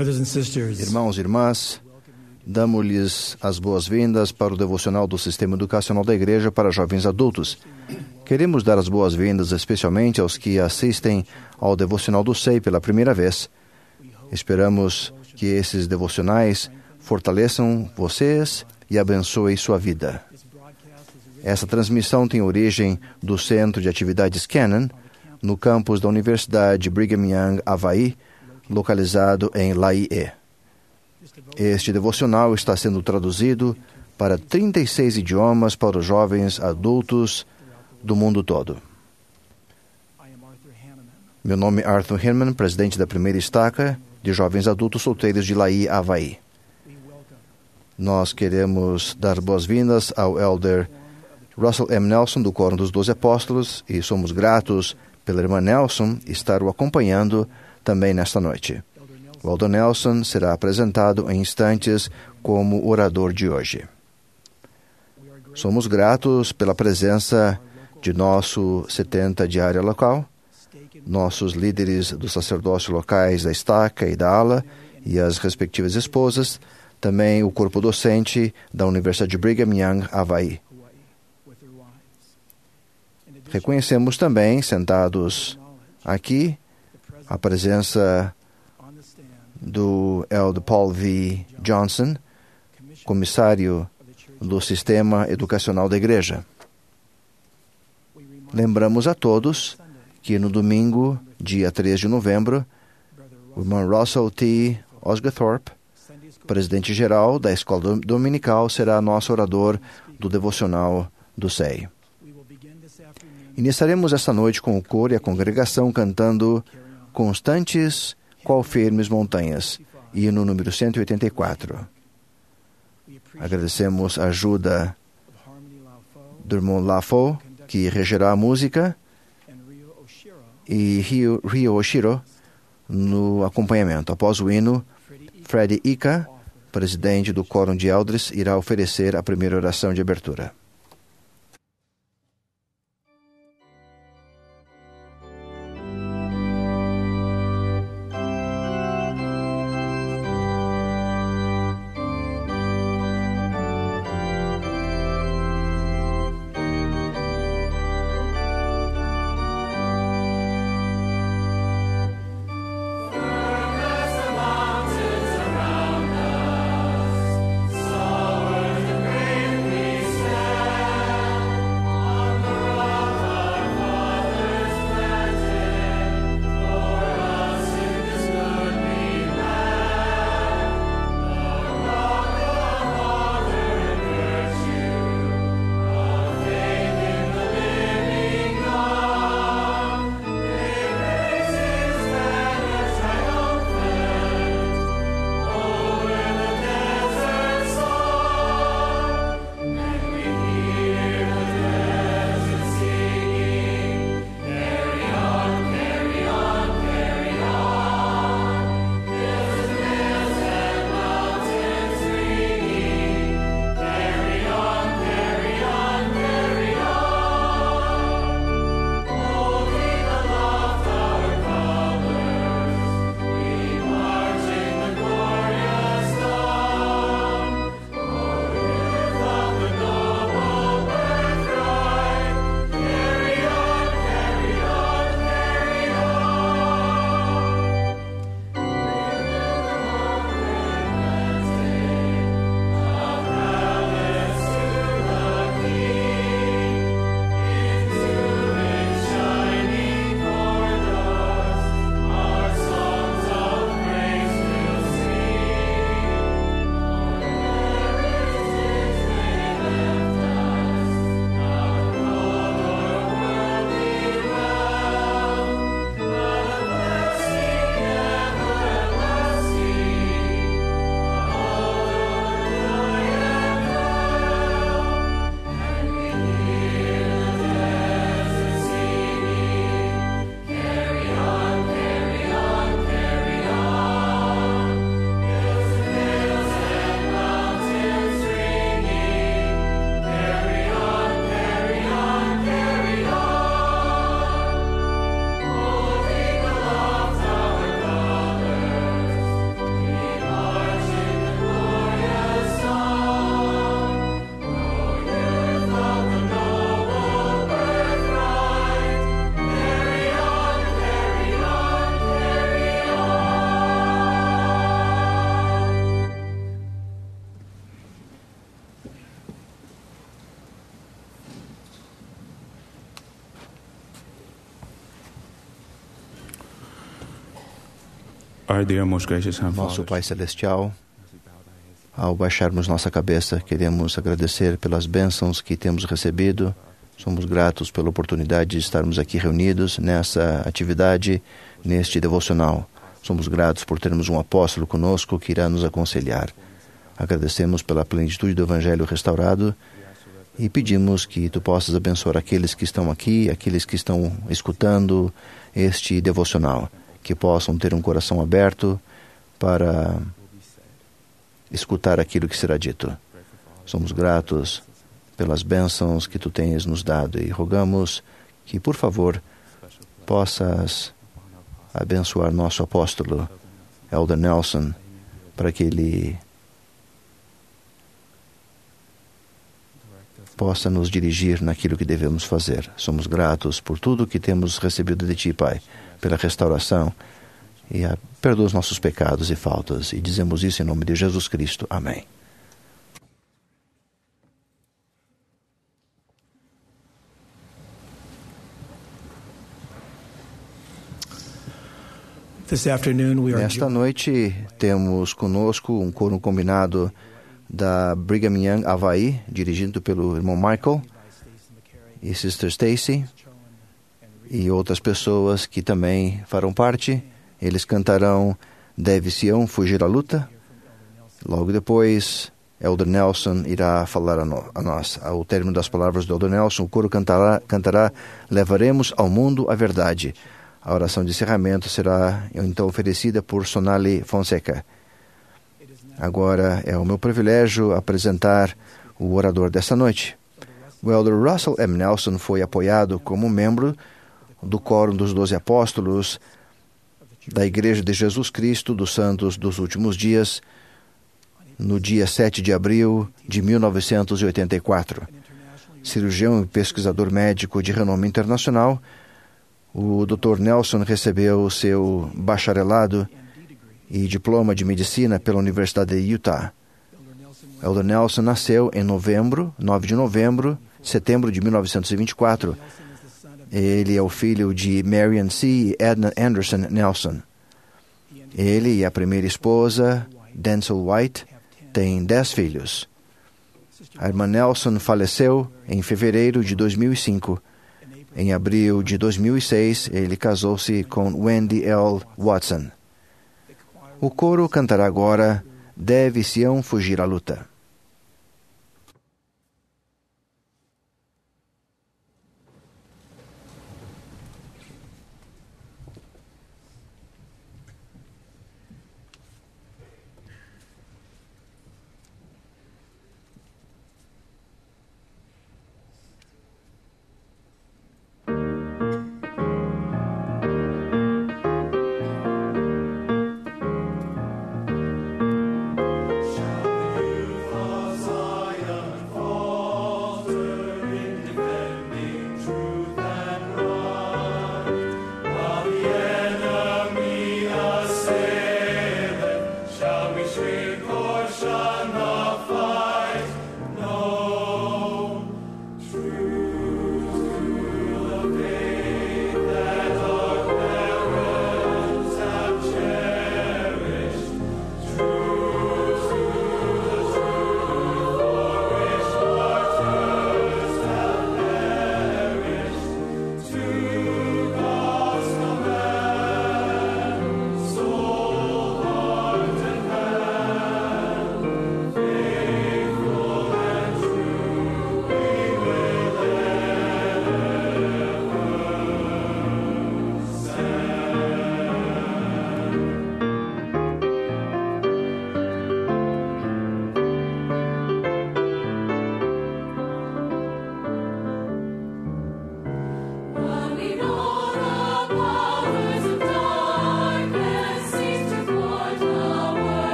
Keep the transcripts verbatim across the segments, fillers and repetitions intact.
Brothers and sisters, Irmãos e irmãs, damos-lhes as boas-vindas para o devocional do Sistema Educacional da Igreja para Jovens Adultos. Queremos dar as boas-vindas especialmente aos que assistem ao devocional do S E I pela primeira vez. Esperamos que esses devocionais fortaleçam vocês e abençoem sua vida. Essa transmissão tem origem do Centro de Atividades Canon, no campus da Universidade Brigham Young, Havaí, localizado em Laie. Este devocional está sendo traduzido para trinta e seis idiomas para os jovens adultos do mundo todo. Meu nome é Arthur Hinman, presidente da primeira estaca de jovens adultos solteiros de Laie, Havaí. Nós queremos dar boas-vindas ao Elder Russell M. Nelson, do Quórum dos Doze Apóstolos, e somos gratos pela irmã Nelson estar o acompanhando também nesta noite. O Elder Nelson será apresentado em instantes como orador de hoje. Somos gratos pela presença de nosso setenta de área local, nossos líderes do sacerdócio locais da estaca e da ala e as respectivas esposas, também o corpo docente da Universidade de Brigham Young, Havaí. Reconhecemos também, sentados aqui, a presença do Elder Paul V. Johnson, comissário do Sistema Educacional da Igreja. Lembramos a todos que no domingo, dia três de novembro, o irmão Russell T. Osgathorpe, presidente-geral da Escola Dominical, será nosso orador do devocional do S E I. Iniciaremos esta noite com o coro e a congregação cantando Constantes Qual Firmes Montanhas, hino número cento e oitenta e quatro. Agradecemos a ajuda do irmão Lafo, que regerá a música, e Ryo, Ryo Oshiro no acompanhamento. Após o hino, Fred Ika, presidente do Quórum de Elders, irá oferecer a primeira oração de abertura. Around us, so were the great we stand. Our dear, most gracious Heavenly Nosso Father, Pai Celestial, ao baixarmos nossa cabeça, queremos agradecer pelas bênçãos que temos recebido. Somos gratos pela oportunidade de estarmos aqui reunidos nessa atividade, neste devocional. Somos gratos por termos um apóstolo conosco que irá nos aconselhar. Agradecemos pela plenitude do Evangelho restaurado e pedimos que Tu possas abençoar aqueles que estão aqui, aqueles que estão escutando este devocional, que possam ter um coração aberto para escutar aquilo que será dito. Somos gratos pelas bênçãos que Tu tens nos dado e rogamos que, por favor, possas abençoar nosso apóstolo, Elder Nelson, para que ele possa nos dirigir naquilo que devemos fazer. Somos gratos por tudo que temos recebido de Ti, Pai, pela restauração, e a, perdoa os nossos pecados e faltas. E dizemos isso em nome de Jesus Cristo. Amém. This afternoon we are Nesta noite temos conosco um coro combinado da Brigham Young, Havaí, dirigido pelo irmão Michael e Sister Stacy, e outras pessoas que também farão parte. Eles cantarão Deve Sião Fugir à Luta. Logo depois, Elder Nelson irá falar a, no, a nós. Ao término das palavras do Elder Nelson, o coro cantará, cantará Levaremos ao Mundo a Verdade. A oração de encerramento será então oferecida por Sonali Fonseca. Agora é o meu privilégio apresentar o orador desta noite. O Elder Russell M. Nelson foi apoiado como membro do Quórum dos Doze Apóstolos da Igreja de Jesus Cristo dos Santos dos Últimos Dias no dia sete de abril de mil novecentos e oitenta e quatro. Cirurgião e pesquisador médico de renome internacional, o doutor Nelson recebeu seu bacharelado e diploma de medicina pela Universidade de Utah. Elder Nelson nasceu em novembro, nove de novembro, setembro de mil novecentos e vinte e quatro. Ele é o filho de Marian C. e Edna Anderson Nelson. Ele e a primeira esposa, Denzel White, têm dez filhos. A irmã Nelson faleceu em fevereiro de dois mil e cinco. Em abril de dois mil e seis, ele casou-se com Wendy L. Watson. O coro cantará agora Deve Sião Fugir à Luta. Shall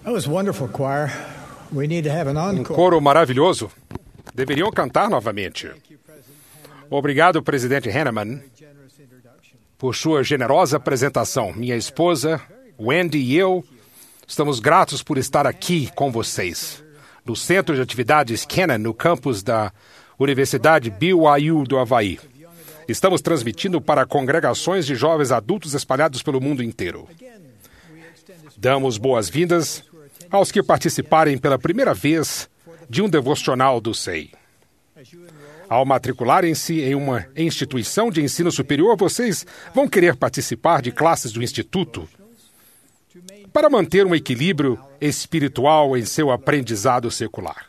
That was wonderful, choir. We need to have an Um encore. coro maravilhoso. Deveriam cantar novamente. Obrigado, presidente Hanneman, Generous introduction. por sua generosa apresentação. Minha esposa, Wendy e eu estamos gratos por estar aqui com vocês, no Centro de Atividades Kennan, no campus da Universidade B Y U do Havaí. Estamos transmitindo para congregações de jovens adultos espalhados pelo mundo inteiro. Damos boas-vindas aos que participarem pela primeira vez de um devocional do S E I. Ao matricularem-se em uma instituição de ensino superior, vocês vão querer participar de classes do Instituto para manter um equilíbrio espiritual em seu aprendizado secular.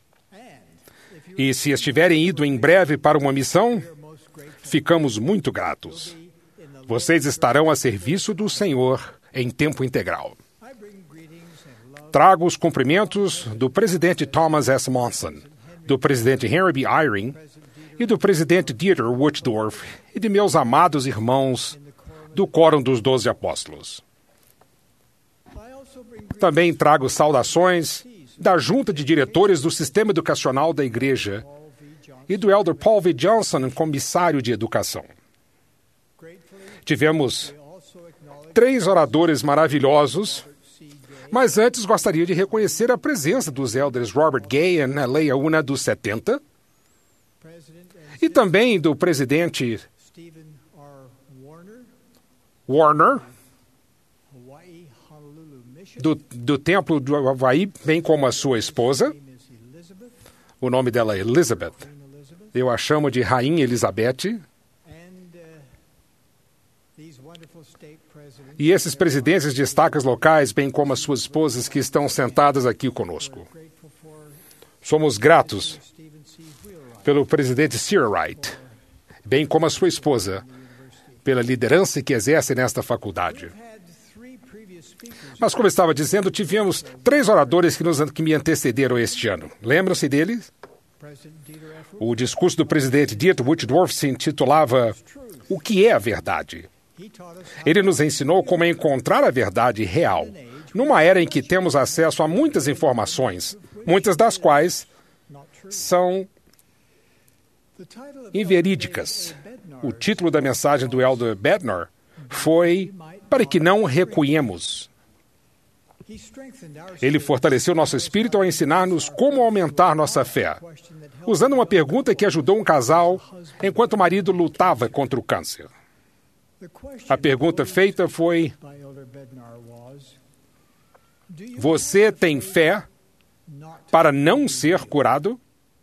E se estiverem indo em breve para uma missão, ficamos muito gratos. Vocês estarão a serviço do Senhor em tempo integral. Trago os cumprimentos do presidente Thomas S. Monson, do presidente Henry B. Eyring e do presidente Dieter Wuchtdorf e de meus amados irmãos do Quórum dos Doze Apóstolos. Também trago saudações da Junta de Diretores do Sistema Educacional da Igreja e do Elder Paul V. Johnson, comissário de Educação. Tivemos três oradores maravilhosos, mas antes gostaria de reconhecer a presença dos elders Robert Gay e Leia Una dos setenta e também do presidente Stephen R. Warner, Warner, Hawaii Honolulu Mission. do, do Templo do Havaí, bem como a sua esposa. Name is Elizabeth, O nome dela é Elizabeth. Queen Elizabeth, Eu a chamo de Rainha Elizabeth. and uh, these wonderful state presidents. E esses presidentes de estacas locais, bem como as suas esposas que estão sentadas aqui conosco. Grateful for Somos gratos Stephen C. Wheelwright, pelo presidente Searwright, bem como a sua esposa, pela liderança que exerce nesta faculdade. had three previous speakers. Mas, como eu estava dizendo, tivemos três oradores que, nos, que me antecederam este ano. Lembram-se deles? President Dieter F. O discurso do presidente Dieter Wuchtdorf se intitulava O que é a verdade? He taught us how Ele nos ensinou como encontrar a verdade real, numa era em que temos acesso a muitas informações, muitas das quais not true. são The title of inverídicas. Elder Bednar O título da mensagem do Elder Bednar foi Para que não recuemos. he strengthened our Ele fortaleceu nosso espírito ao ensinar-nos como aumentar nossa fé, question that helped usando uma pergunta que ajudou um casal enquanto o marido lutava contra o câncer. the question A pergunta feita foi: by Elder Bednar was, do you Você tem fé not para não ser curado?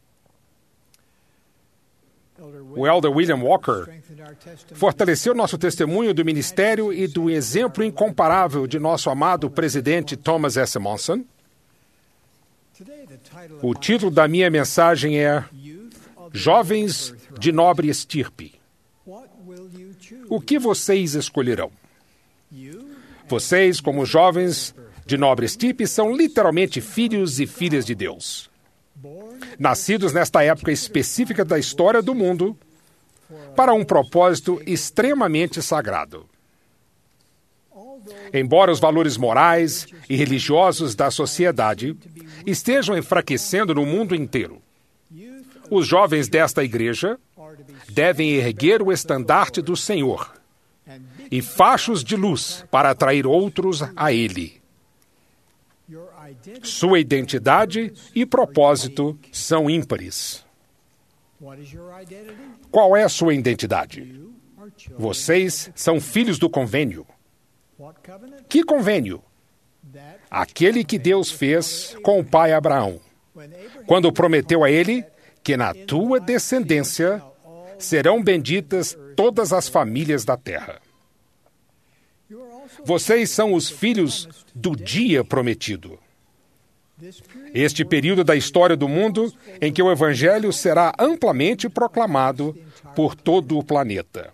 Elder O Elder William Walker strengthened our testimony. fortaleceu nosso testemunho do ministério e do exemplo incomparável de nosso amado presidente Thomas S. Monson. Today the title O of título da minha mensagem é my youth of the Jovens de Nobre Estirpe. what will you choose? O que vocês escolherão? You Vocês, como jovens de nobre estirpe, são literalmente filhos e filhas de Deus, born nascidos nesta época específica da história do mundo para um propósito extremamente sagrado. although Embora os valores morais e religiosos da sociedade estejam enfraquecendo no mundo inteiro, youth os jovens desta igreja are to be devem erguer o estandarte do Senhor and be e fachos de luz para atrair outros a Ele. your identity. Sua identidade e propósito são ímpares. What is your identity? Qual é a sua identidade? You are children. Vocês são filhos do convênio. What covenant? Que convênio? That Aquele que Deus fez com o pai Abraão, when Abraham quando prometeu a ele que na tua descendência serão benditas todas as famílias da terra. you are also Vocês são os filhos do dia prometido. this period Este período da história do mundo em que o Evangelho será amplamente proclamado por todo o planeta.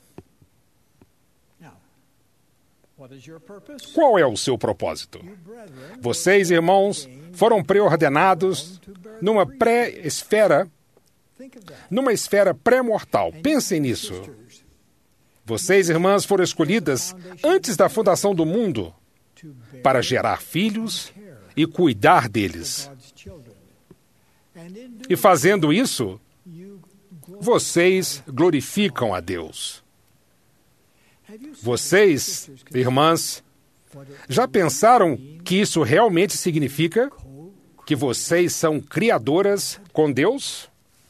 now. What is your purpose? Qual é o seu propósito? You brethren, Vocês, irmãos, foram preordenados numa pré-esfera, think of that. numa esfera pré-mortal. Pensem nisso. Sisters, Vocês, irmãs, foram escolhidas antes da fundação do mundo to bear para gerar filhos e cuidar deles. E fazendo isso, vocês glorificam a Deus. Vocês, irmãs, já pensaram que isso realmente significa que vocês são criadoras com Deus?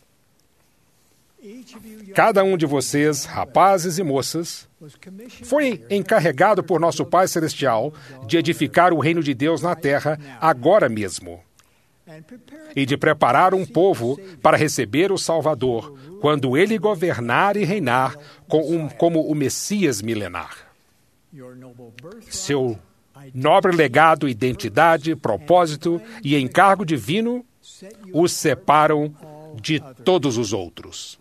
Cada um de vocês, rapazes e moças, foi encarregado por nosso Pai Celestial de edificar o reino de Deus na terra agora mesmo e de preparar um povo para receber o Salvador quando ele governar e reinar com um, como o Messias milenar. Seu nobre legado, identidade, propósito e encargo divino os separam de todos os outros.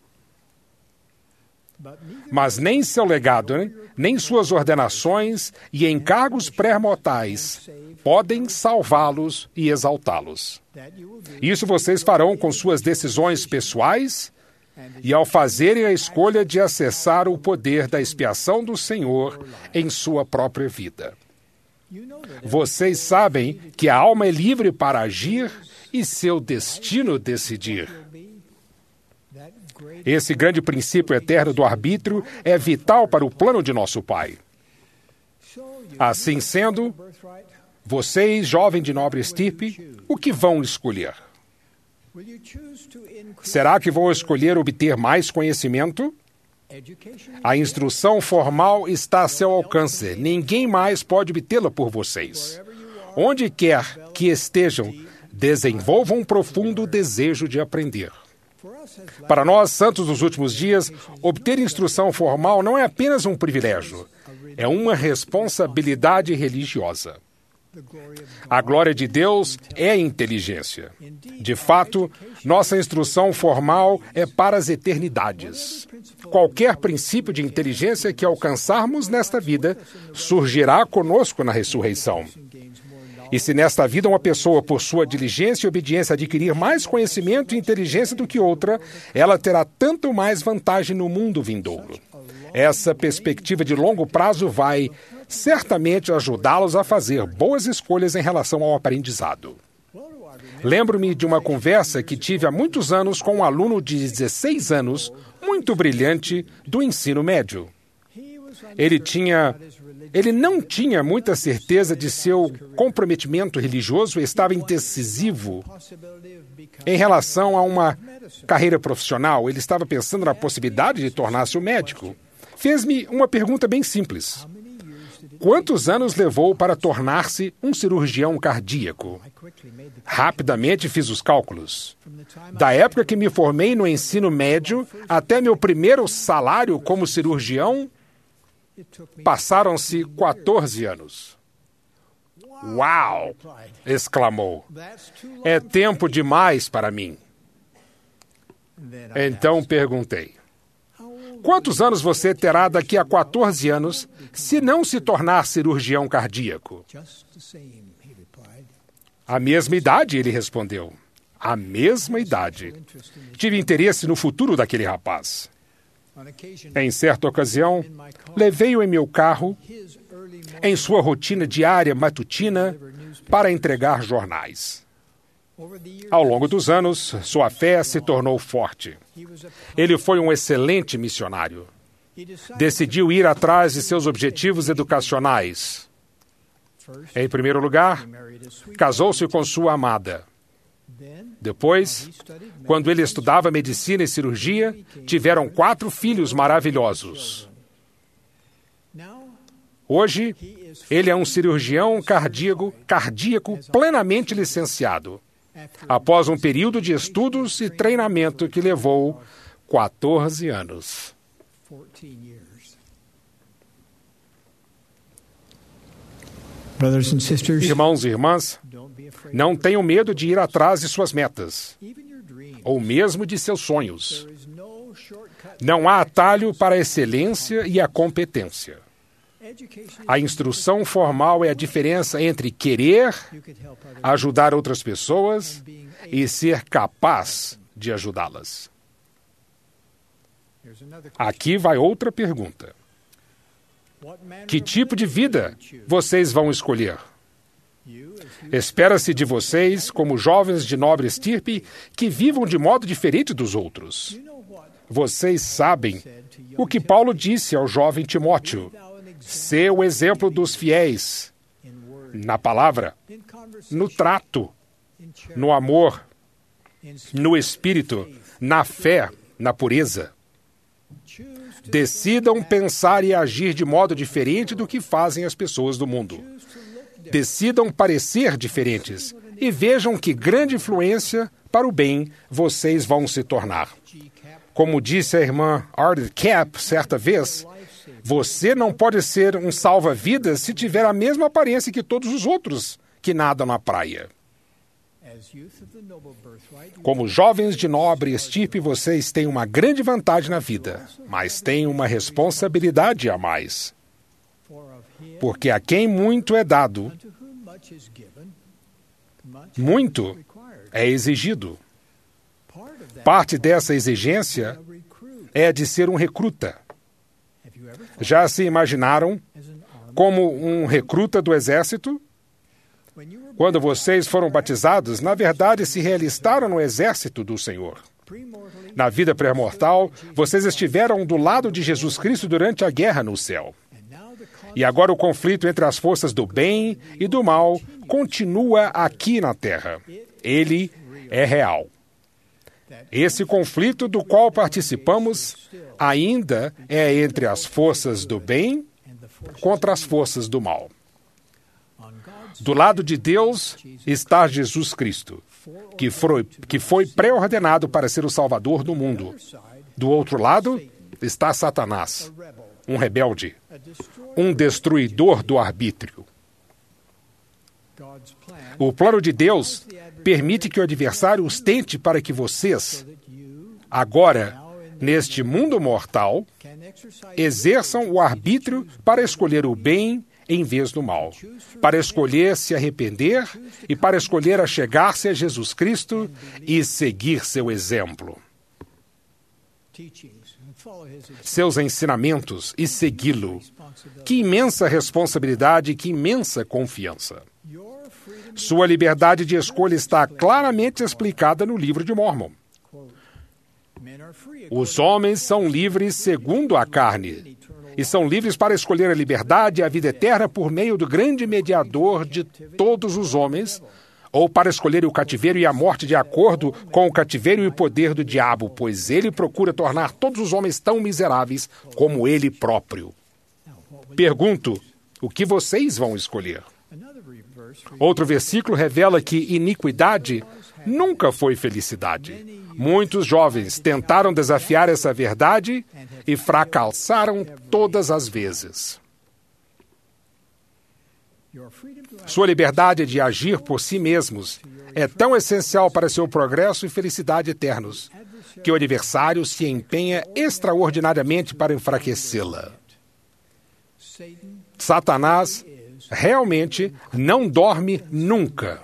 Mas nem seu legado, nem suas ordenações e encargos pré-mortais podem salvá-los e exaltá-los. Isso vocês farão com suas decisões pessoais e ao fazerem a escolha de acessar o poder da expiação do Senhor em sua própria vida. Vocês sabem que a alma é livre para agir e seu destino decidir. Esse grande princípio eterno do arbítrio é vital para o plano de nosso Pai. Assim sendo, vocês, jovens de nobre estirpe, o que vão escolher? Será que vão escolher obter mais conhecimento? A instrução formal está a seu alcance. Ninguém mais pode obtê-la por vocês. Onde quer que estejam, desenvolvam um profundo desejo de aprender. Para nós, santos dos últimos dias, obter instrução formal não é apenas um privilégio, é uma responsabilidade religiosa. A glória de Deus é a inteligência. De fato, nossa instrução formal é para as eternidades. Qualquer princípio de inteligência que alcançarmos nesta vida surgirá conosco na ressurreição. E se nesta vida uma pessoa, por sua diligência e obediência, adquirir mais conhecimento e inteligência do que outra, ela terá tanto mais vantagem no mundo vindouro. Essa perspectiva de longo prazo vai certamente ajudá-los a fazer boas escolhas em relação ao aprendizado. Lembro-me de uma conversa que tive há muitos anos com um aluno de dezesseis anos, muito brilhante, do ensino médio. Ele tinha... Ele não tinha muita certeza de seu comprometimento religioso e estava indecisivo em relação a uma carreira profissional. Ele estava pensando na possibilidade de tornar-se um médico. Fez-me uma pergunta bem simples. Quantos anos levou para tornar-se um cirurgião cardíaco? Rapidamente fiz os cálculos. Da época que me formei no ensino médio até meu primeiro salário como cirurgião, passaram-se quatorze anos. Uau! Exclamou. É tempo demais para mim. Então perguntei. Quantos anos você terá daqui a quatorze anos se não se tornar cirurgião cardíaco? A mesma idade, ele respondeu. A mesma idade. Tive interesse no futuro daquele rapaz. Em certa ocasião, levei-o em meu carro, em sua rotina diária matutina, para entregar jornais. Ao longo dos anos, sua fé se tornou forte. Ele foi um excelente missionário. Decidiu ir atrás de seus objetivos educacionais. Em primeiro lugar, casou-se com sua amada. Depois, quando ele estudava medicina e cirurgia, tiveram quatro filhos maravilhosos. Hoje, ele é um cirurgião cardíaco, cardíaco plenamente licenciado, após um período de estudos e treinamento que levou quatorze anos. Irmãos e irmãs, não tenham medo de ir atrás de suas metas, ou mesmo de seus sonhos. Não há atalho para a excelência e a competência. A instrução formal é a diferença entre querer ajudar outras pessoas e ser capaz de ajudá-las. Aqui vai outra pergunta. Que tipo de vida vocês vão escolher? Espera-se de vocês, como jovens de nobre estirpe, que vivam de modo diferente dos outros. Vocês sabem o que Paulo disse ao jovem Timóteo: ser o exemplo dos fiéis, na palavra, no trato, no amor, no espírito, na fé, na pureza. Decidam pensar e agir de modo diferente do que fazem as pessoas do mundo. Decidam parecer diferentes e vejam que grande influência para o bem vocês vão se tornar. Como disse a irmã Ardith Cap certa vez, você não pode ser um salva-vidas se tiver a mesma aparência que todos os outros que nadam na praia. Como jovens de nobre estirpe, vocês têm uma grande vantagem na vida, mas têm uma responsabilidade a mais. Porque a quem muito é dado, muito é exigido. Parte dessa exigência é a de ser um recruta. Já se imaginaram como um recruta do exército? Quando vocês foram batizados, na verdade se realistaram no exército do Senhor. Na vida pré-mortal, vocês estiveram do lado de Jesus Cristo durante a guerra no céu. E agora o conflito entre as forças do bem e do mal continua aqui na terra. Ele é real. Esse conflito do qual participamos ainda é entre as forças do bem contra as forças do mal. Do lado de Deus está Jesus Cristo, que foi, que foi pré-ordenado para ser o Salvador do mundo. Do outro lado está Satanás, um rebelde, um destruidor do arbítrio. O plano de Deus permite que o adversário os tente para que vocês, agora, neste mundo mortal, exerçam o arbítrio para escolher o bem em vez do mal, para escolher se arrepender e para escolher achegar-se a Jesus Cristo e seguir seu exemplo. Seus ensinamentos e segui-lo. Que imensa responsabilidade e que imensa confiança. Sua liberdade de escolha está claramente explicada no livro de Mórmon. Os homens são livres segundo a carne, e são livres para escolher a liberdade e a vida eterna por meio do grande mediador de todos os homens, ou para escolher o cativeiro e a morte de acordo com o cativeiro e o poder do diabo, pois ele procura tornar todos os homens tão miseráveis como ele próprio. Pergunto, o que vocês vão escolher? Outro versículo revela que iniquidade nunca foi felicidade. Muitos jovens tentaram desafiar essa verdade e fracassaram todas as vezes. Sua liberdade de agir por si mesmos é tão essencial para seu progresso e felicidade eternos, que o adversário se empenha extraordinariamente para enfraquecê-la. Satanás realmente não dorme nunca.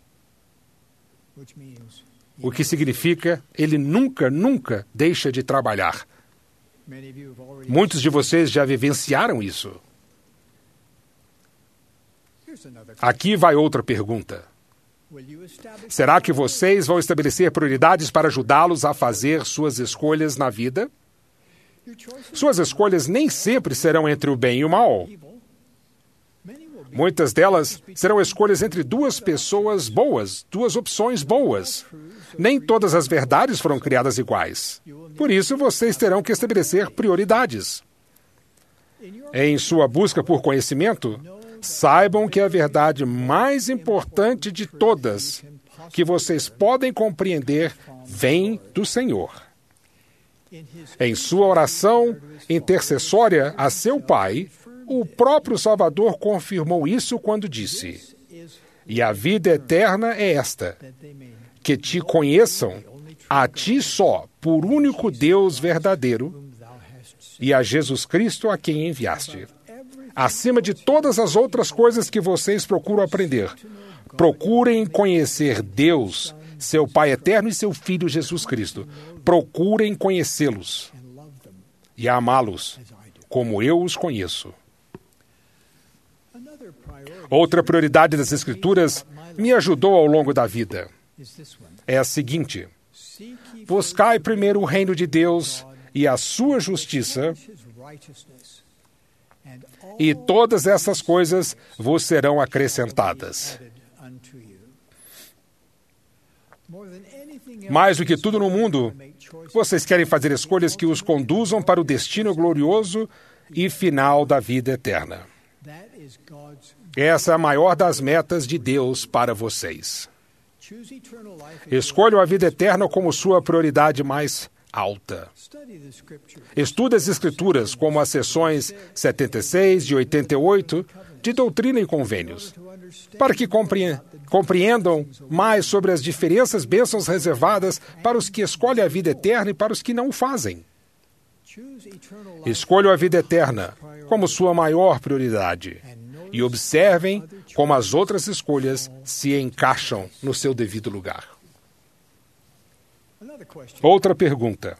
O que significa, ele nunca, nunca deixa de trabalhar. Muitos de vocês já vivenciaram isso. Aqui vai outra pergunta. Será que vocês vão estabelecer prioridades para ajudá-los a fazer suas escolhas na vida? Suas escolhas nem sempre serão entre o bem e o mal. Muitas delas serão escolhas entre duas pessoas boas, duas opções boas. Nem todas as verdades foram criadas iguais. Por isso, vocês terão que estabelecer prioridades. Em sua busca por conhecimento, saibam que a verdade mais importante de todas, que vocês podem compreender, vem do Senhor. Em sua oração intercessória a seu Pai, o próprio Salvador confirmou isso quando disse: "E a vida eterna é esta, que te conheçam, a ti só, por único Deus verdadeiro, e a Jesus Cristo a quem enviaste. Acima de todas as outras coisas que vocês procuram aprender, procurem conhecer Deus, seu Pai eterno e seu Filho Jesus Cristo. Procurem conhecê-los e amá-los, como eu os conheço." Outra prioridade das Escrituras me ajudou ao longo da vida. É a seguinte: buscai primeiro o reino de Deus e a sua justiça, e todas essas coisas vos serão acrescentadas. Mais do que tudo no mundo, vocês querem fazer escolhas que os conduzam para o destino glorioso e final da vida eterna. Essa é a maior das metas de Deus para vocês. Escolham a vida eterna como sua prioridade mais alta. Estude as Escrituras, como as seções setenta e seis e oitenta e oito de Doutrina e Convênios, para que compreendam mais sobre as diferentes bênçãos reservadas para os que escolhem a vida eterna e para os que não o fazem. Escolham a vida eterna como sua maior prioridade e observem como as outras escolhas se encaixam no seu devido lugar. Outra pergunta: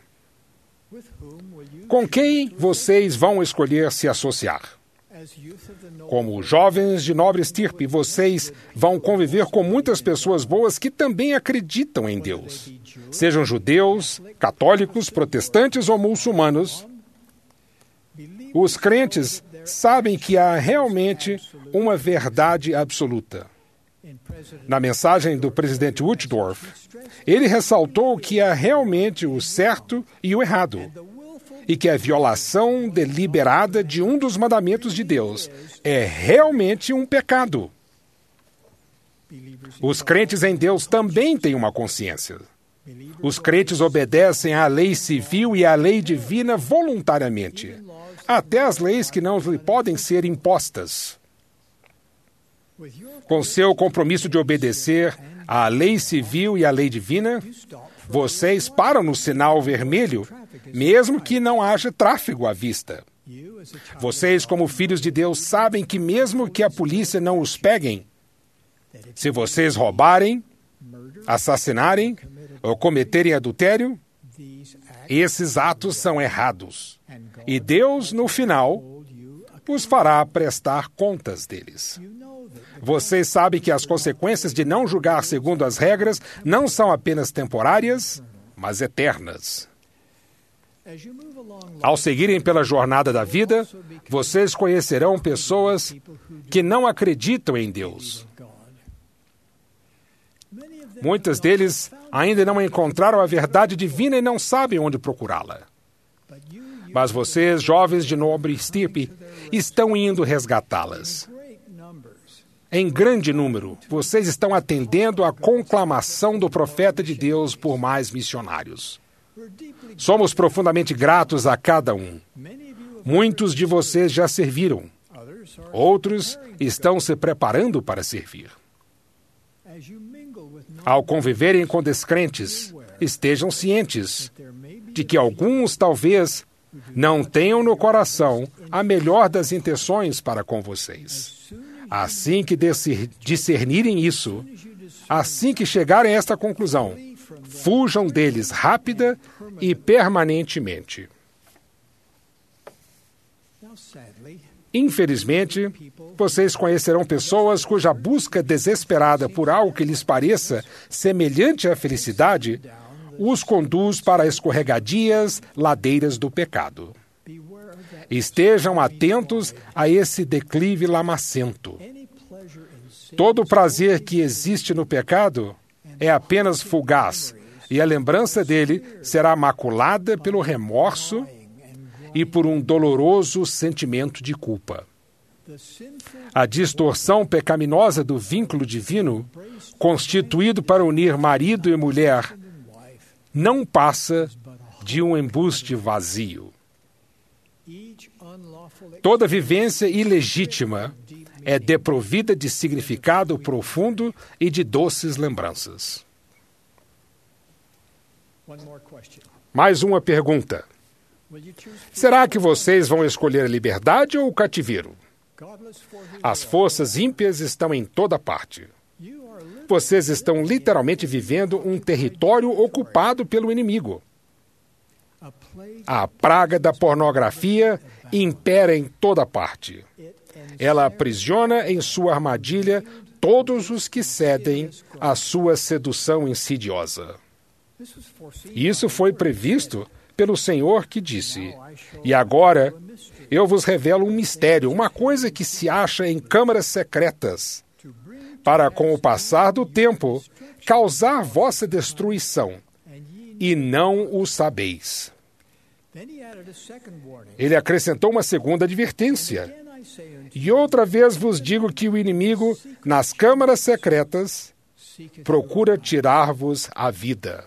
com quem vocês vão escolher se associar? Como jovens de nobre estirpe, vocês vão conviver com muitas pessoas boas que também acreditam em Deus. Sejam judeus, católicos, protestantes ou muçulmanos, os crentes sabem que há realmente uma verdade absoluta. Na mensagem do presidente Woodruff, ele ressaltou que há realmente o certo e o errado, e que a violação deliberada de um dos mandamentos de Deus é realmente um pecado. Os crentes em Deus também têm uma consciência. Os crentes obedecem à lei civil e à lei divina voluntariamente, até as leis que não lhe podem ser impostas. Com seu compromisso de obedecer à lei civil e à lei divina, vocês param no sinal vermelho, mesmo que não haja tráfego à vista. Vocês, como filhos de Deus, sabem que mesmo que a polícia não os peguem, se vocês roubarem, assassinarem ou cometerem adultério, esses atos são errados. E Deus, no final, os fará prestar contas deles. Vocês sabem que as consequências de não julgar segundo as regras não são apenas temporárias, mas eternas. Ao seguirem pela jornada da vida, vocês conhecerão pessoas que não acreditam em Deus. Muitos deles ainda não encontraram a verdade divina e não sabem onde procurá-la. Mas vocês, jovens de nobre estirpe, estão indo resgatá-las. Em grande número, vocês estão atendendo à conclamação do profeta de Deus por mais missionários. Somos profundamente gratos a cada um. Muitos de vocês já serviram. Outros estão se preparando para servir. Ao conviverem com descrentes, estejam cientes de que alguns talvez não tenham no coração a melhor das intenções para com vocês. Assim que discernirem isso, assim que chegarem a esta conclusão, fujam deles rápida e permanentemente. Infelizmente, vocês conhecerão pessoas cuja busca desesperada por algo que lhes pareça semelhante à felicidade os conduz para escorregadias ladeiras do pecado. Estejam atentos a esse declive lamacento. Todo o prazer que existe no pecado é apenas fugaz, e a lembrança dele será maculada pelo remorso e por um doloroso sentimento de culpa. A distorção pecaminosa do vínculo divino, constituído para unir marido e mulher, não passa de um embuste vazio. Toda vivência ilegítima é desprovida de significado profundo e de doces lembranças. Mais uma pergunta. Será que vocês vão escolher a liberdade ou o cativeiro? As forças ímpias estão em toda parte. Vocês estão literalmente vivendo um território ocupado pelo inimigo. A praga da pornografia impera em toda parte. Ela aprisiona em sua armadilha todos os que cedem à sua sedução insidiosa. Isso foi previsto pelo Senhor que disse: "E agora eu vos revelo um mistério, uma coisa que se acha em câmaras secretas, para com o passar do tempo causar vossa destruição, e não o sabeis." Ele acrescentou uma segunda advertência: "E outra vez vos digo que o inimigo, nas câmaras secretas, procura tirar-vos a vida."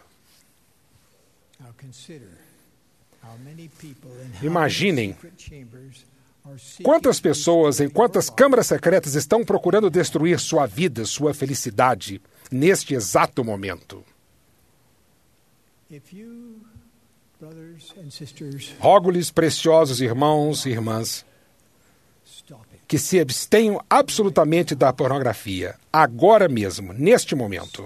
Imaginem quantas pessoas em quantas câmaras secretas estão procurando destruir sua vida, sua felicidade, neste exato momento. Rogo-lhes, preciosos irmãos e irmãs, que se abstenham absolutamente da pornografia, agora mesmo, neste momento.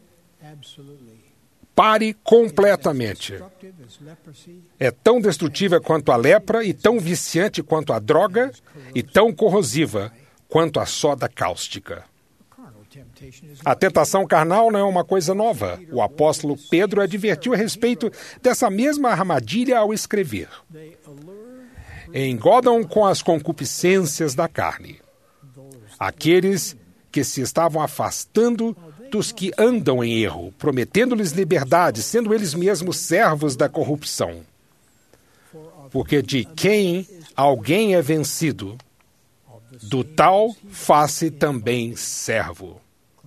Pare completamente. É tão destrutiva quanto a lepra, e tão viciante quanto a droga, e tão corrosiva quanto a soda cáustica. A tentação carnal não é uma coisa nova. O apóstolo Pedro advertiu a respeito dessa mesma armadilha ao escrever: "Engodam com as concupiscências da carne aqueles que se estavam afastando dos que andam em erro, prometendo-lhes liberdade, sendo eles mesmos servos da corrupção. Porque de quem alguém é vencido, do tal faz-se também servo."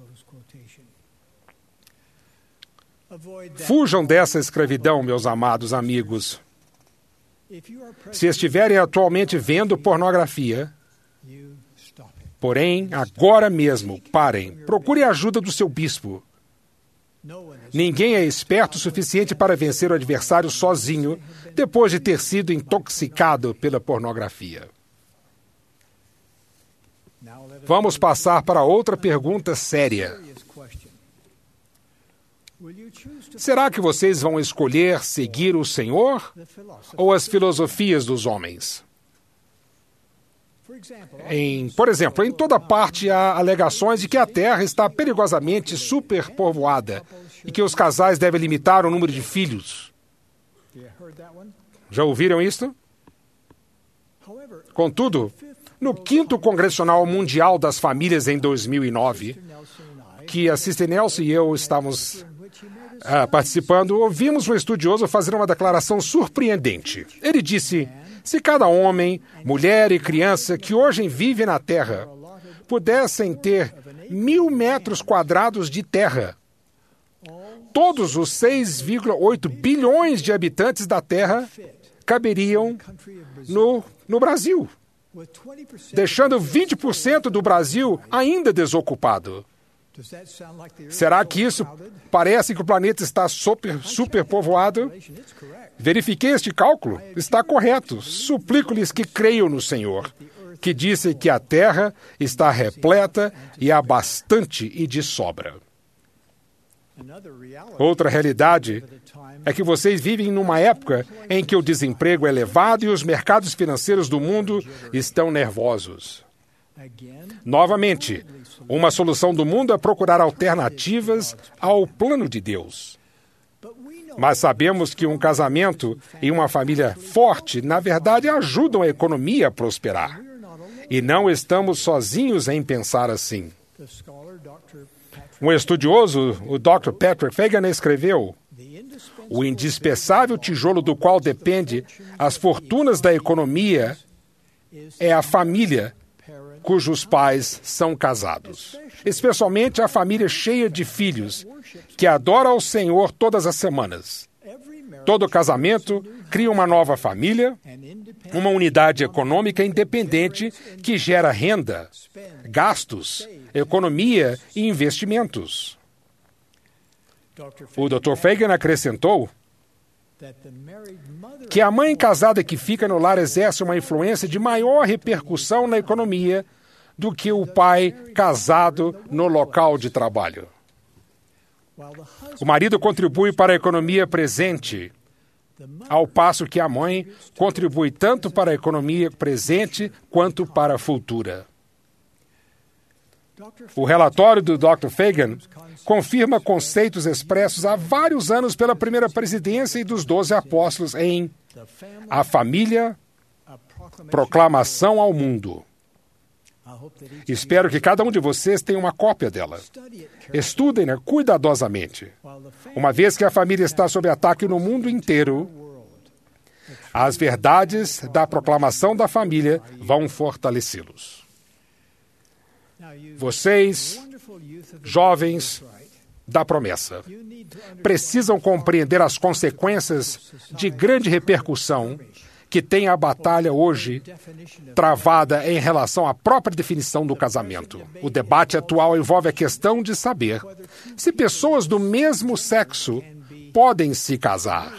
Fujam dessa escravidão, meus amados amigos. Se estiverem atualmente vendo pornografia, porém, agora mesmo, parem. Procurem a ajuda do seu bispo. Ninguém é esperto o suficiente para vencer o adversário sozinho, depois de ter sido intoxicado pela pornografia. Vamos passar para outra pergunta séria. Será que vocês vão escolher seguir o Senhor ou as filosofias dos homens? Em, por exemplo, em toda parte há alegações de que a Terra está perigosamente superpovoada e que os casais devem limitar o número de filhos. Já ouviram isso? Contudo, no quinto Congressional Mundial das Famílias em dois mil e nove, que a Sister Nelson e eu estávamos ah, participando, ouvimos um estudioso fazer uma declaração surpreendente. Ele disse: "Se cada homem, mulher e criança que hoje vivem na Terra pudessem ter mil metros quadrados de terra, todos os seis vírgula oito bilhões de habitantes da Terra caberiam no, no Brasil, deixando vinte por cento do Brasil ainda desocupado." Será que isso parece que o planeta está super, superpovoado? Verifiquei este cálculo. Está correto. Suplico-lhes que creiam no Senhor, que disse que a terra está repleta e há bastante e de sobra. Outra realidade é que vocês vivem numa época em que o desemprego é elevado e os mercados financeiros do mundo estão nervosos. Novamente, uma solução do mundo é procurar alternativas ao plano de Deus. Mas sabemos que um casamento e uma família forte, na verdade, ajudam a economia a prosperar. E não estamos sozinhos em pensar assim. Um estudioso, o doutor Patrick Fagan, escreveu: "O indispensável tijolo do qual depende as fortunas da economia é a família cujos pais são casados, especialmente a família cheia de filhos, que adora ao Senhor todas as semanas. Todo casamento cria uma nova família, uma unidade econômica independente que gera renda, gastos, economia e investimentos." O doutor Fagan acrescentou que a mãe casada que fica no lar exerce uma influência de maior repercussão na economia do que o pai casado no local de trabalho. O marido contribui para a economia presente, ao passo que a mãe contribui tanto para a economia presente quanto para a futura. O relatório do doutor Fagan confirma conceitos expressos há vários anos pela primeira presidência e dos doze apóstolos em A Família, Proclamação ao Mundo. Espero que cada um de vocês tenha uma cópia dela. Estudem-na cuidadosamente. Uma vez que a família está sob ataque no mundo inteiro, as verdades da proclamação da família vão fortalecê-los. Vocês, jovens da promessa, precisam compreender as consequências de grande repercussão que tem a batalha hoje travada em relação à própria definição do casamento. O debate atual envolve a questão de saber se pessoas do mesmo sexo podem se casar.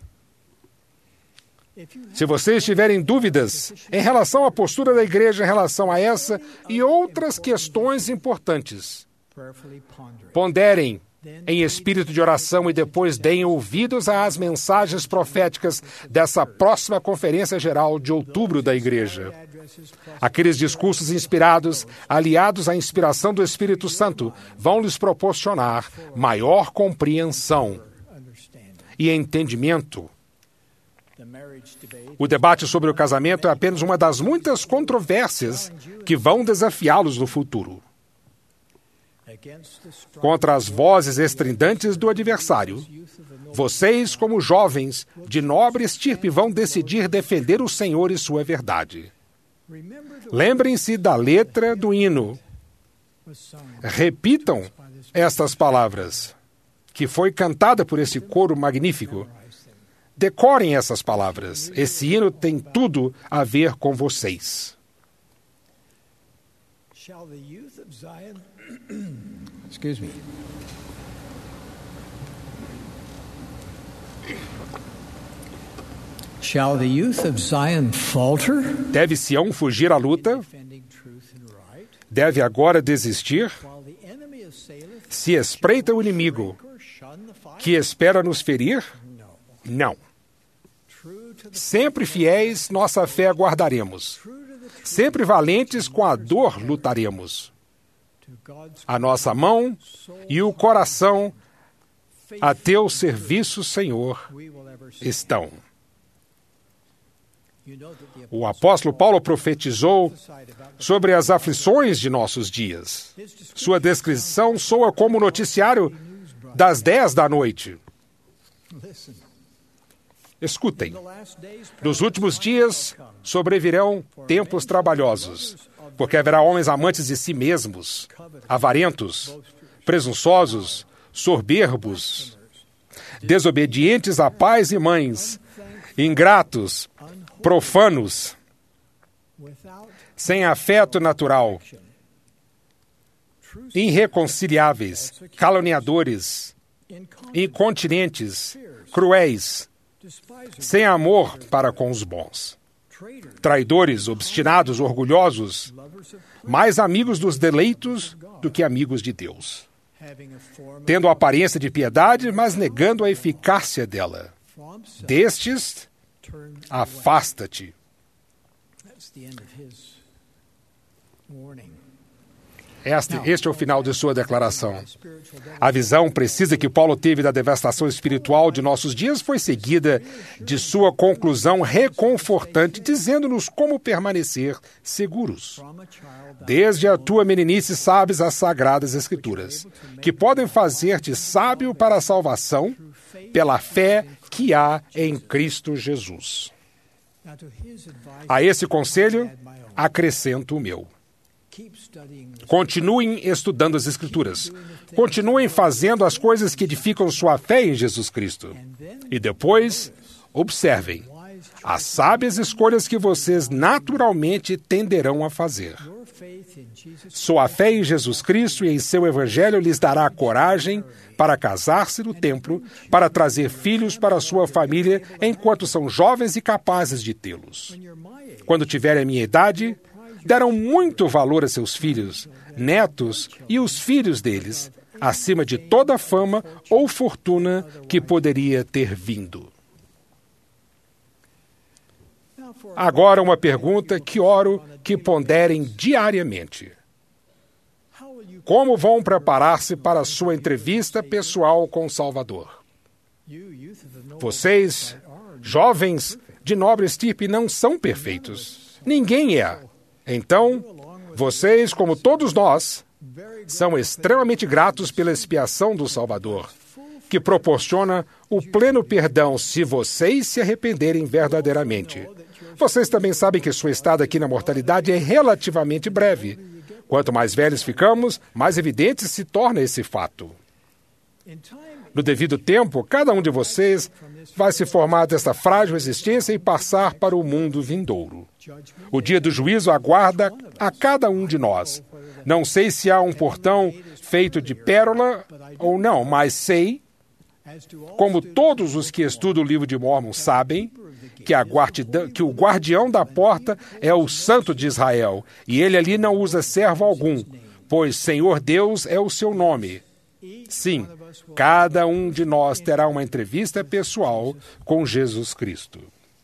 Se vocês tiverem dúvidas em relação à postura da igreja em relação a essa e outras questões importantes, ponderem em espírito de oração e depois deem ouvidos às mensagens proféticas dessa próxima Conferência Geral de outubro da Igreja. Aqueles discursos inspirados, aliados à inspiração do Espírito Santo, vão lhes proporcionar maior compreensão e entendimento. O debate sobre o casamento é apenas uma das muitas controvérsias que vão desafiá-los no futuro. Contra as vozes estridentes do adversário, vocês, como jovens de nobre estirpe, vão decidir defender o Senhor e sua verdade. Lembrem-se da letra do hino. Repitam estas palavras, que foi cantada por esse coro magnífico. Decorem essas palavras. Esse hino tem tudo a ver com vocês. Excuse me. Shall the youth of Zion falter? Deve Sião fugir à luta? Deve agora desistir? Se espreita o inimigo, que espera nos ferir? Não. Sempre fiéis, nossa fé guardaremos. Sempre valentes, com a dor lutaremos. A nossa mão e o coração a teu serviço, Senhor, estão. O apóstolo Paulo profetizou sobre as aflições de nossos dias. Sua descrição soa como o noticiário das dez da noite. Escutem. Nos últimos dias sobrevirão tempos trabalhosos, porque haverá homens amantes de si mesmos, avarentos, presunçosos, soberbos, desobedientes a pais e mães, ingratos, profanos, sem afeto natural, irreconciliáveis, caluniadores, incontinentes, cruéis, sem amor para com os bons, traidores, obstinados, orgulhosos, mais amigos dos deleitos do que amigos de Deus, tendo a aparência de piedade, mas negando a eficácia dela. Destes, afasta-te. Este, este é o final de sua declaração. A visão precisa que Paulo teve da devastação espiritual de nossos dias foi seguida de sua conclusão reconfortante, dizendo-nos como permanecer seguros. Desde a tua meninice sabes as sagradas Escrituras, que podem fazer-te sábio para a salvação pela fé que há em Cristo Jesus. A esse conselho, acrescento o meu. Continuem estudando as Escrituras. Continuem fazendo as coisas que edificam sua fé em Jesus Cristo. E depois, observem as sábias escolhas que vocês naturalmente tenderão a fazer. Sua fé em Jesus Cristo e em seu Evangelho lhes dará coragem para casar-se no templo, para trazer filhos para sua família enquanto são jovens e capazes de tê-los. Quando tiverem a minha idade, deram muito valor a seus filhos, netos e os filhos deles, acima de toda fama ou fortuna que poderia ter vindo. Agora uma pergunta que oro que ponderem diariamente. Como vão preparar-se para a sua entrevista pessoal com o Salvador? Vocês, jovens de nobre estirpe, não são perfeitos. Ninguém é. Então, vocês, como todos nós, são extremamente gratos pela expiação do Salvador, que proporciona o pleno perdão se vocês se arrependerem verdadeiramente. Vocês também sabem que sua estada aqui na mortalidade é relativamente breve. Quanto mais velhos ficamos, mais evidente se torna esse fato. No devido tempo, cada um de vocês vai se formar desta frágil existência e passar para o mundo vindouro. O dia do juízo aguarda a cada um de nós. Não sei se há um portão feito de pérola ou não, mas sei, como todos os que estudam o livro de Mórmon sabem, que, a guardiã, que o guardião da porta é o Santo de Israel, e ele ali não usa servo algum, pois Senhor Deus é o seu nome. Sim, cada um de nós terá uma entrevista pessoal com Jesus Cristo.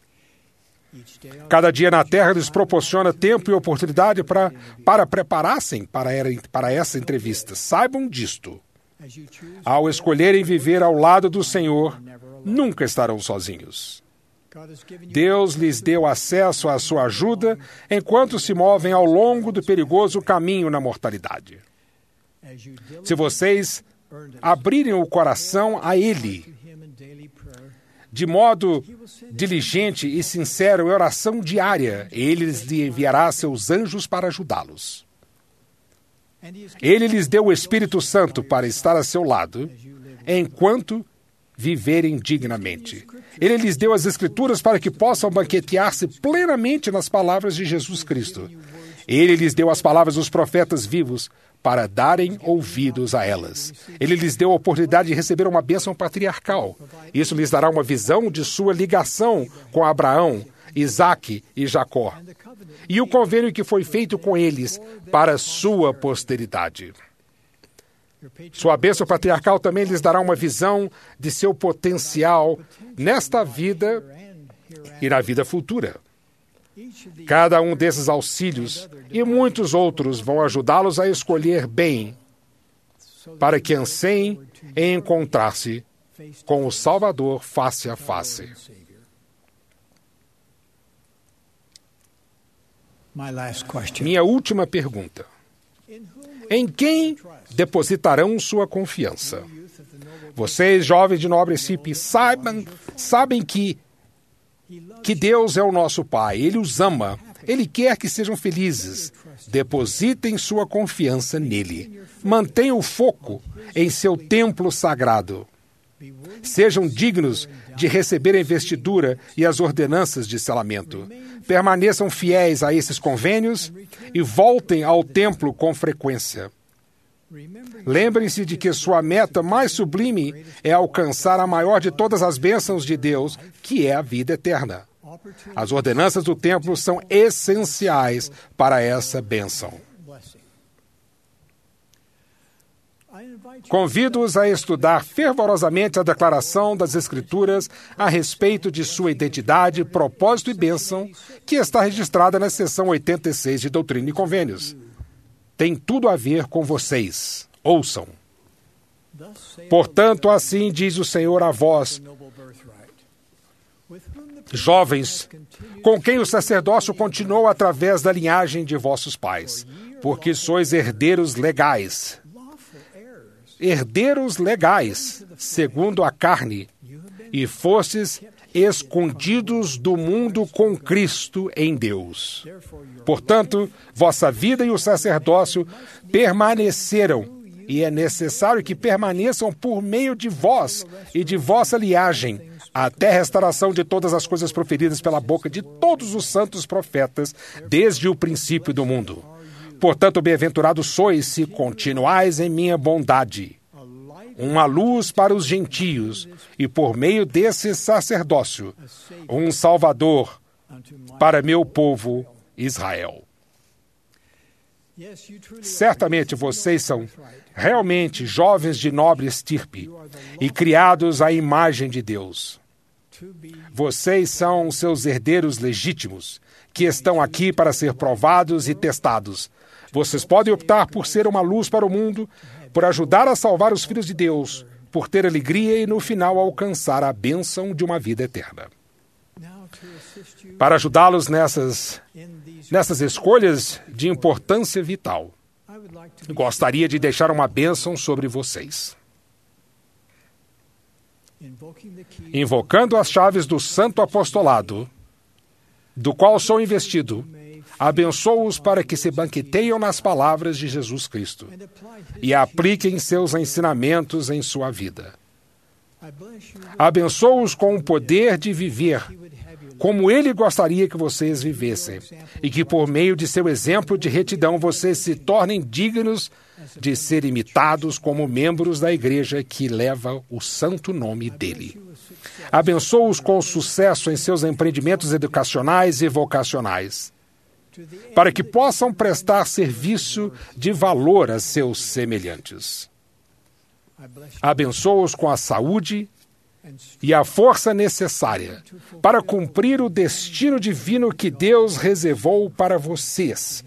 Cada dia na Terra lhes proporciona tempo e oportunidade pra, para preparar-se para, para essa entrevista. Saibam disto. Ao escolherem viver ao lado do Senhor, nunca estarão sozinhos. Deus lhes deu acesso à sua ajuda enquanto se movem ao longo do perigoso caminho na mortalidade. Se vocês abrirem o coração a Ele, de modo diligente e sincero em oração diária, Ele lhes enviará seus anjos para ajudá-los. Ele lhes deu o Espírito Santo para estar a seu lado, enquanto viverem dignamente. Ele lhes deu as Escrituras para que possam banquetear-se plenamente nas palavras de Jesus Cristo. Ele lhes deu as palavras dos profetas vivos para darem ouvidos a elas. Ele lhes deu a oportunidade de receber uma bênção patriarcal. Isso lhes dará uma visão de sua ligação com Abraão, Isaque e Jacó, e o convênio que foi feito com eles para sua posteridade. Sua bênção patriarcal também lhes dará uma visão de seu potencial nesta vida e na vida futura. Cada um desses auxílios e muitos outros vão ajudá-los a escolher bem, para que anseiem em encontrar-se com o Salvador face a face. Minha última pergunta. Em quem depositarão sua confiança? Vocês, jovens de nobre estirpe, saibam, sabem que, que Deus é o nosso Pai. Ele os ama. Ele quer que sejam felizes. Depositem sua confiança nele. Mantenham o foco em seu templo sagrado. Sejam dignos de receber a investidura e as ordenanças de selamento. Permaneçam fiéis a esses convênios e voltem ao templo com frequência. Lembrem-se de que sua meta mais sublime é alcançar a maior de todas as bênçãos de Deus, que é a vida eterna. As ordenanças do templo são essenciais para essa bênção. Convido-os a estudar fervorosamente a declaração das Escrituras a respeito de sua identidade, propósito e bênção, que está registrada na seção oitenta e seis de Doutrina e Convênios. Tem tudo a ver com vocês. Ouçam. Portanto, assim diz o Senhor a vós, jovens, com quem o sacerdócio continuou através da linhagem de vossos pais, porque sois herdeiros legais. Herdeiros legais, segundo a carne, e fostes escondidos do mundo com Cristo em Deus. Portanto, vossa vida e o sacerdócio permaneceram, e é necessário que permaneçam por meio de vós e de vossa linhagem, até a restauração de todas as coisas proferidas pela boca de todos os santos profetas, desde o princípio do mundo. Portanto, bem-aventurados sois se continuais em minha bondade, uma luz para os gentios, e por meio desse sacerdócio, um salvador para meu povo Israel. Certamente vocês são realmente jovens de nobre estirpe e criados à imagem de Deus. Vocês são seus herdeiros legítimos, que estão aqui para ser provados e testados. Vocês podem optar por ser uma luz para o mundo, por ajudar a salvar os filhos de Deus, por ter alegria e, no final, alcançar a bênção de uma vida eterna. Para ajudá-los nessas, nessas escolhas de importância vital, gostaria de deixar uma bênção sobre vocês. Invocando as chaves do Santo Apostolado, do qual sou investido, abençoo-os para que se banqueteiam nas palavras de Jesus Cristo e apliquem seus ensinamentos em sua vida. Abençoo-os com o poder de viver como Ele gostaria que vocês vivessem, e que por meio de seu exemplo de retidão vocês se tornem dignos de ser imitados como membros da igreja que leva o santo nome dele. Abençoo-os com sucesso em seus empreendimentos educacionais e vocacionais, para que possam prestar serviço de valor a seus semelhantes. Abençoo-os com a saúde e a força necessária para cumprir o destino divino que Deus reservou para vocês,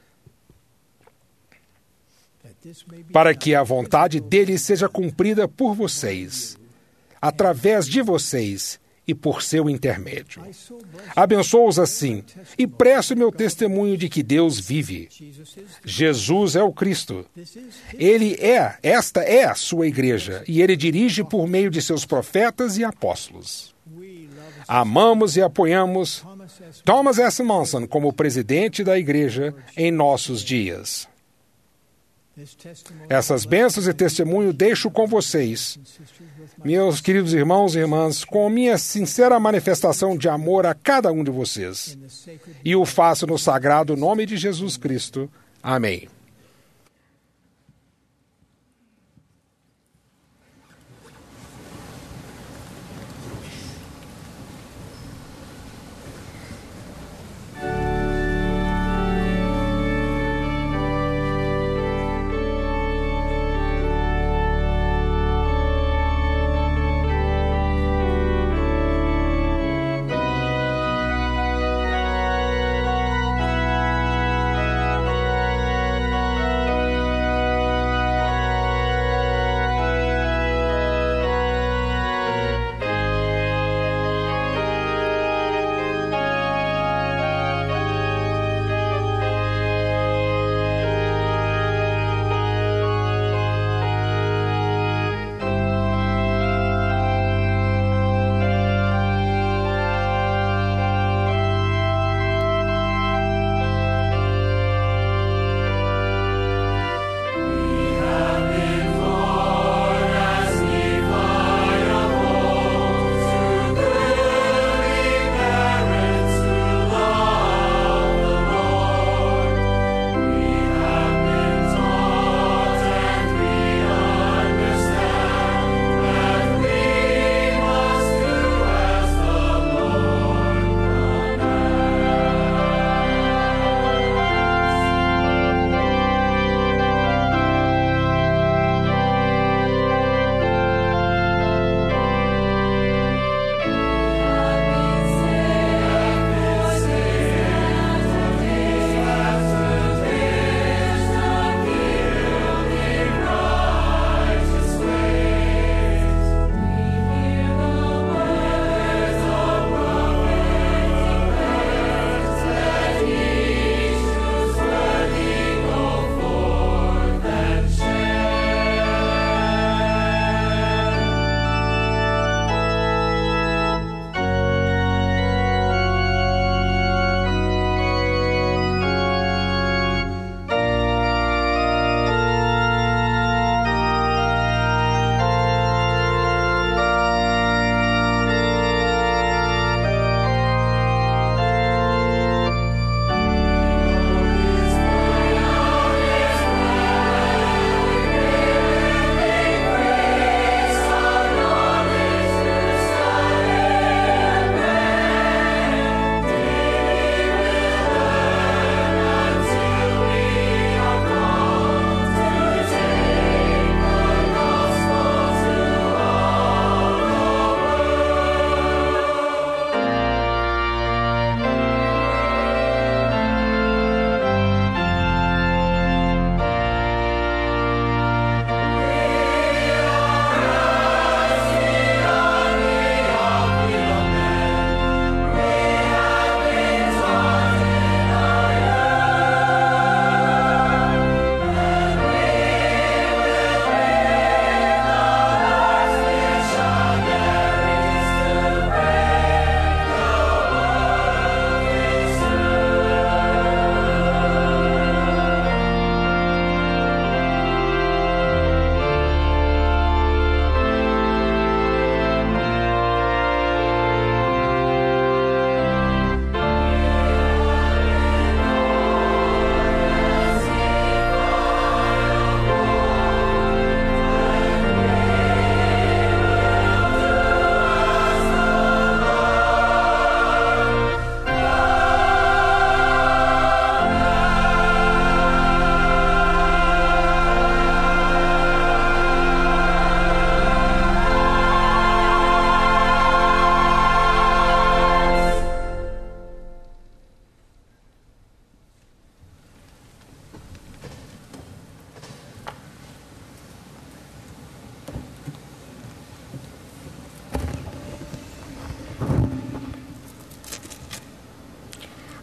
para que a vontade dele seja cumprida por vocês, através de vocês e por seu intermédio. Abençoo-os assim e presto meu testemunho de que Deus vive. Jesus é o Cristo. Ele é, esta é a sua igreja, e ele dirige por meio de seus profetas e apóstolos. Amamos e apoiamos Thomas S. Monson como presidente da igreja em nossos dias. Essas bênçãos e testemunho deixo com vocês, meus queridos irmãos e irmãs, com minha sincera manifestação de amor a cada um de vocês. E o faço no sagrado nome de Jesus Cristo. Amém.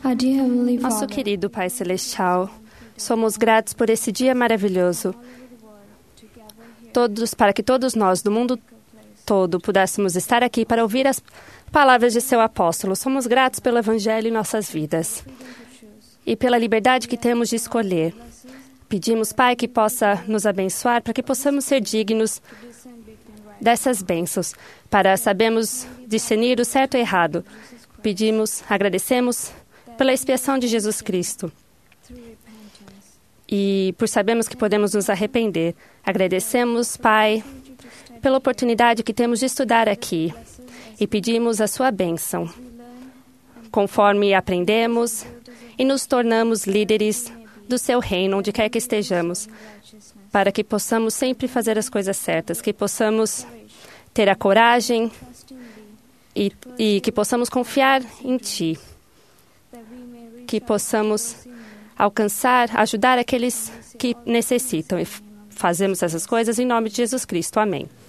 Our dear Heavenly Nosso Father, querido Pai Celestial, somos gratos por esse dia maravilhoso. Todos, para que todos nós do mundo todo pudéssemos estar aqui para ouvir as palavras de seu apóstolo. Somos gratos pelo Evangelho em nossas vidas e pela liberdade que temos de escolher. Pedimos, Pai, que possa nos abençoar para que possamos ser dignos dessas bênçãos, para sabermos discernir o certo e o errado. Pedimos, agradecemos pela expiação de Jesus Cristo e por sabermos que podemos nos arrepender. Agradecemos, Pai, pela oportunidade que temos de estudar aqui e pedimos a sua bênção, conforme aprendemos e nos tornamos líderes do seu reino, onde quer que estejamos, para que possamos sempre fazer as coisas certas, que possamos ter a coragem e, e que possamos confiar em Ti, que possamos alcançar, ajudar aqueles que necessitam. E fazemos essas coisas em nome de Jesus Cristo. Amém.